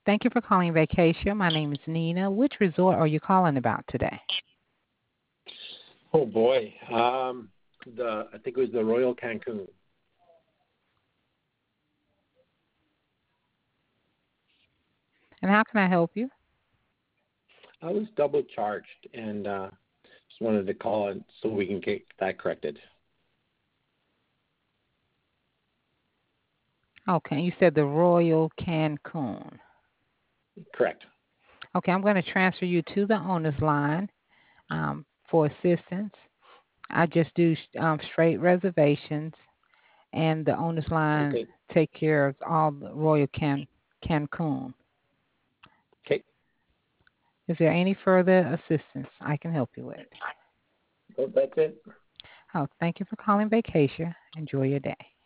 Thank you for calling Vacation. My name is Nina. Which resort are you calling about today? Oh boy, I think it was the Royal Cancun. And how can I help you? I was double charged and just wanted to call it so we can get that corrected. Okay, you said the Royal Cancun. Correct. Okay, I'm going to transfer you to the owner's line for assistance. I just do straight reservations, and the owner's line Okay. take care of all the Cancun. Okay. Is there any further assistance I can help you with? So that's it. Oh, thank you for calling Vacation. Enjoy your day.